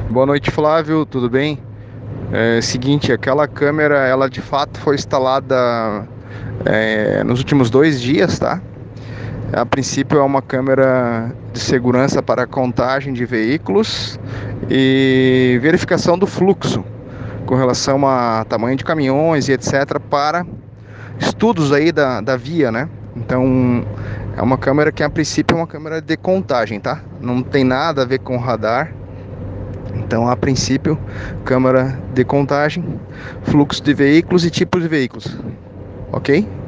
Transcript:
Boa noite, Flávio, tudo bem? Seguinte, aquela câmera, ela de fato foi instalada nos últimos 2 dias, tá? A princípio é uma câmera de segurança para contagem de veículos e verificação do fluxo com relação a tamanho de caminhões e etc. para estudos aí da via, né? Então, é uma câmera que a princípio é uma câmera de contagem, tá? Não tem nada a ver com radar. Então, a princípio, câmara de contagem, fluxo de veículos e tipos de veículos, ok?